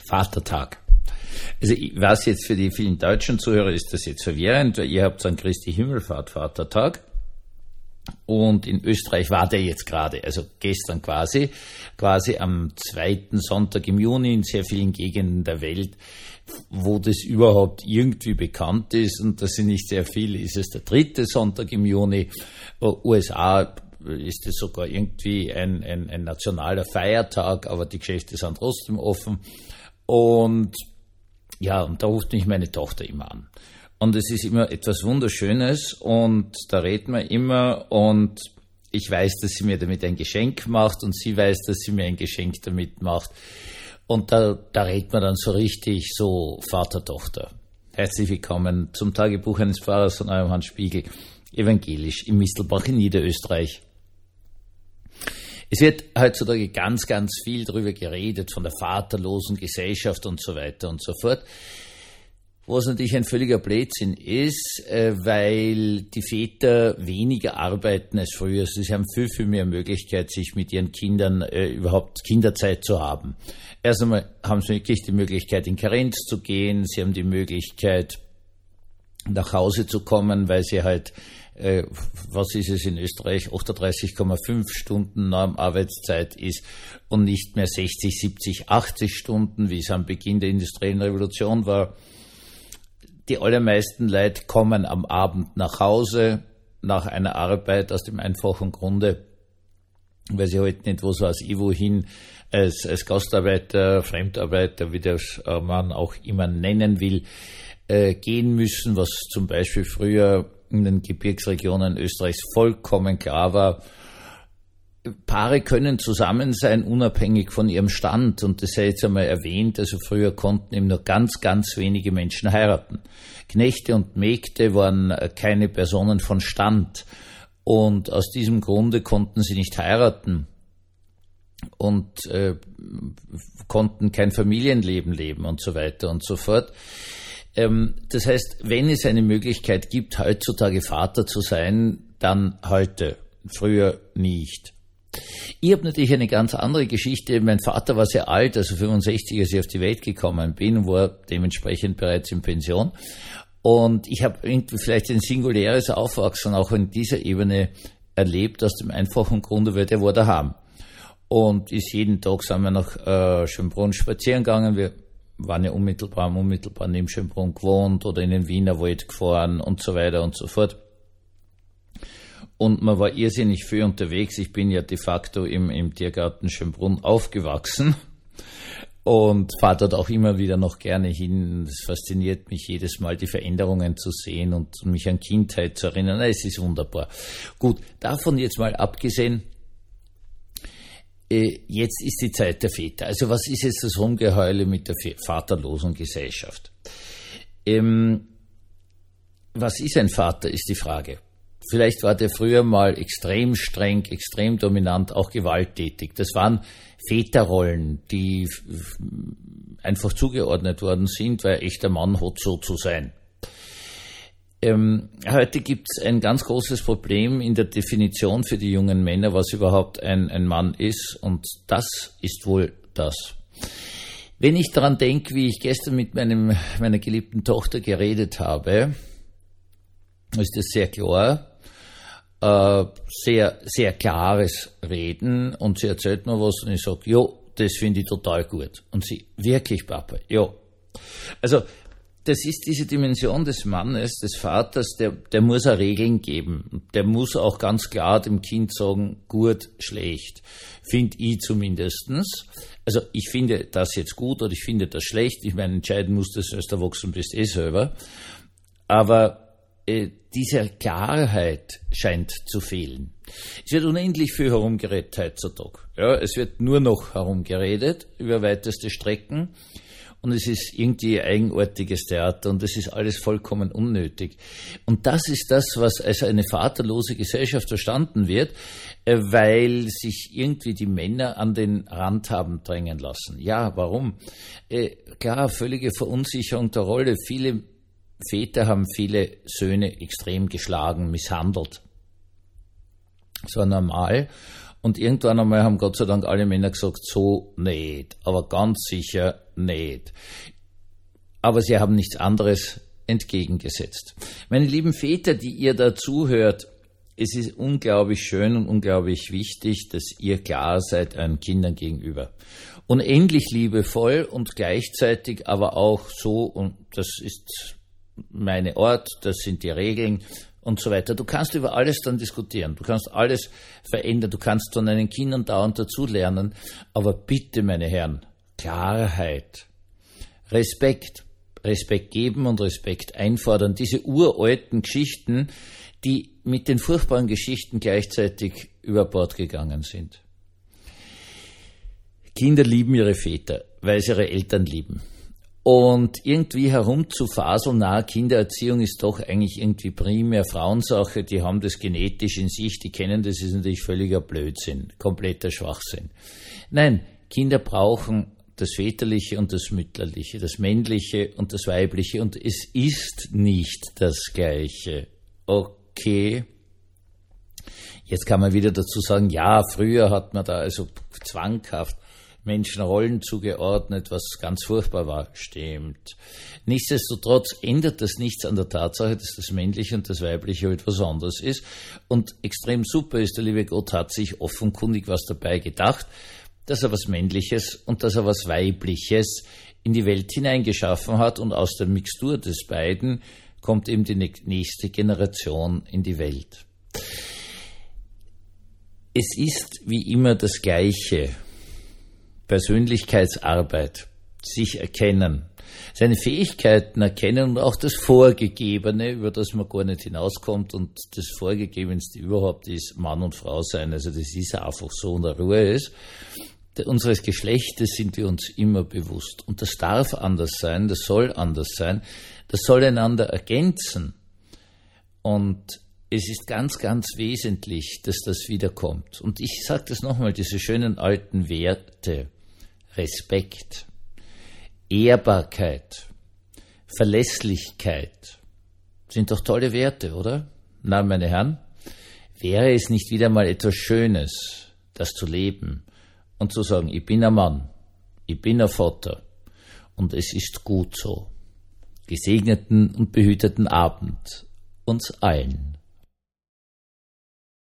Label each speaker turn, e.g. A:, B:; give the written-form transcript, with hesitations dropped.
A: Vatertag. Also ich weiß jetzt, für die vielen deutschen Zuhörer ist das jetzt verwirrend, weil ihr habt einen Christi Himmelfahrt Vatertag und in Österreich war der jetzt gerade, also gestern quasi am 2. Sonntag im Juni in sehr vielen Gegenden der Welt, wo das überhaupt irgendwie bekannt ist, und das sind nicht sehr viele, ist es der 3. Sonntag im Juni. USA ist es sogar irgendwie ein nationaler Feiertag, aber die Geschäfte sind trotzdem offen. Und ja, und da ruft mich meine Tochter immer an. Und es ist immer etwas Wunderschönes und da reden wir immer und ich weiß, dass sie mir damit ein Geschenk macht und sie weiß, dass sie mir ein Geschenk damit macht. Und da redet man dann so richtig so Vater-Tochter. Herzlich willkommen zum Tagebuch eines Pfarrers von eurem Hans Spiegel, evangelisch im Mistelbach in Niederösterreich. Es wird heutzutage ganz, ganz viel darüber geredet, von der vaterlosen Gesellschaft und so weiter und so fort. Was natürlich ein völliger Blödsinn ist, weil die Väter weniger arbeiten als früher. Sie haben viel, viel mehr Möglichkeit, sich mit ihren Kindern überhaupt Kinderzeit zu haben. Erst einmal haben sie wirklich die Möglichkeit, in Karenz zu gehen. Sie haben die Möglichkeit, nach Hause zu kommen, weil sie halt, was ist es in Österreich, 38,5 Stunden Normarbeitszeit ist und nicht mehr 60, 70, 80 Stunden, wie es am Beginn der industriellen Revolution war. Die allermeisten Leute kommen am Abend nach Hause nach einer Arbeit aus dem einfachen Grunde, weil sie halt nicht wo hin als Gastarbeiter, Fremdarbeiter, wie das man auch immer nennen will, gehen müssen, was zum Beispiel früher in den Gebirgsregionen Österreichs vollkommen klar war. Paare können zusammen sein, unabhängig von ihrem Stand. Und das sei jetzt einmal erwähnt, also früher konnten eben nur ganz, ganz wenige Menschen heiraten. Knechte und Mägde waren keine Personen von Stand. Und aus diesem Grunde konnten sie nicht heiraten und konnten kein Familienleben leben und so weiter und so fort. Das heißt, wenn es eine Möglichkeit gibt, heutzutage Vater zu sein, dann heute, früher nicht. Ich habe natürlich eine ganz andere Geschichte. Mein Vater war sehr alt, also 65, als ich auf die Welt gekommen bin, und war dementsprechend bereits in Pension. Und ich habe irgendwie vielleicht ein singuläres Aufwachsen auch in dieser Ebene erlebt, aus dem einfachen Grunde, weil der war daheim. Und jeden Tag sind wir nach Schönbrunn spazieren gegangen. Wir waren ja unmittelbar neben Schönbrunn gewohnt oder in den Wiener Wald gefahren und so weiter und so fort. Und man war irrsinnig viel unterwegs. Ich bin ja de facto im Tiergarten Schönbrunn aufgewachsen und fahre dort auch immer wieder noch gerne hin. Es fasziniert mich jedes Mal, die Veränderungen zu sehen und mich an Kindheit zu erinnern. Es ist wunderbar. Gut, davon jetzt mal abgesehen, jetzt ist die Zeit der Väter. Also was ist jetzt das Rumgeheule mit der vaterlosen Gesellschaft? Was ist ein Vater, ist die Frage. Vielleicht war der früher mal extrem streng, extrem dominant, auch gewalttätig. Das waren Väterrollen, die einfach zugeordnet worden sind, weil ein echter Mann hat so zu sein. Heute gibt es ein ganz großes Problem in der Definition für die jungen Männer, was überhaupt ein Mann ist, und das ist wohl das. Wenn ich daran denke, wie ich gestern mit meiner geliebten Tochter geredet habe, ist das sehr klar. Sehr, sehr klares Reden, und sie erzählt mir was und ich sage, jo, das finde ich total gut. Und sie, wirklich, Papa, jo. Also, das ist diese Dimension des Mannes, des Vaters, der muss auch Regeln geben. Der muss auch ganz klar dem Kind sagen, gut, schlecht. Finde ich zumindestens. Also, ich finde das jetzt gut oder ich finde das schlecht. Ich meine, entscheiden musst du es, als du erwachsen bist, selber. Aber diese Klarheit scheint zu fehlen. Es wird unendlich viel herumgeredet heutzutage. Ja, es wird nur noch herumgeredet über weiteste Strecken und es ist irgendwie ein eigenartiges Theater und es ist alles vollkommen unnötig. Und das ist das, was als eine vaterlose Gesellschaft verstanden wird, weil sich irgendwie die Männer an den Rand haben drängen lassen. Ja, warum? Klar, völlige Verunsicherung der Rolle. Viele Väter haben viele Söhne extrem geschlagen, misshandelt. Das war normal. Und irgendwann einmal haben Gott sei Dank alle Männer gesagt, so nicht, aber ganz sicher nicht. Aber sie haben nichts anderes entgegengesetzt. Meine lieben Väter, die ihr da zuhört, es ist unglaublich schön und unglaublich wichtig, dass ihr klar seid euren Kindern gegenüber. Unendlich liebevoll und gleichzeitig aber auch so, und das ist meine Art, das sind die Regeln und so weiter. Du kannst über alles dann diskutieren, du kannst alles verändern, du kannst von deinen Kindern dauernd dazulernen, aber bitte, meine Herren, Klarheit, Respekt geben und Respekt einfordern. Diese uralten Geschichten, die mit den furchtbaren Geschichten gleichzeitig über Bord gegangen sind. Kinder lieben ihre Väter, weil sie ihre Eltern lieben. Und irgendwie herumzufaseln, Kindererziehung ist doch eigentlich irgendwie primär Frauensache, die haben das genetisch in sich, die kennen das, ist natürlich völliger Blödsinn, kompletter Schwachsinn. Nein, Kinder brauchen das Väterliche und das Mütterliche, das Männliche und das Weibliche, und es ist nicht das Gleiche. Okay. Jetzt kann man wieder dazu sagen, ja, früher hat man da also zwanghaft Menschen Rollen zugeordnet, was ganz furchtbar war. Stimmt. Nichtsdestotrotz ändert das nichts an der Tatsache, dass das Männliche und das Weibliche etwas anderes ist. Und extrem super ist, der liebe Gott hat sich offenkundig was dabei gedacht, dass er was Männliches und dass er was Weibliches in die Welt hineingeschaffen hat, und aus der Mixtur des beiden kommt eben die nächste Generation in die Welt. Es ist wie immer das Gleiche. Persönlichkeitsarbeit, sich erkennen, seine Fähigkeiten erkennen und auch das Vorgegebene, über das man gar nicht hinauskommt, und das Vorgegebenste überhaupt ist Mann und Frau sein. Also das ist einfach so, und der Ruhe ist. Unseres Geschlechtes sind wir uns immer bewusst. Und das darf anders sein, das soll anders sein, das soll einander ergänzen. Und es ist ganz, ganz wesentlich, dass das wiederkommt. Und ich sage das nochmal, diese schönen alten Werte: Respekt, Ehrbarkeit, Verlässlichkeit sind doch tolle Werte, oder? Na, meine Herren, wäre es nicht wieder mal etwas Schönes, das zu leben und zu sagen, ich bin ein Mann, ich bin ein Vater und es ist gut so. Gesegneten und behüteten Abend uns allen.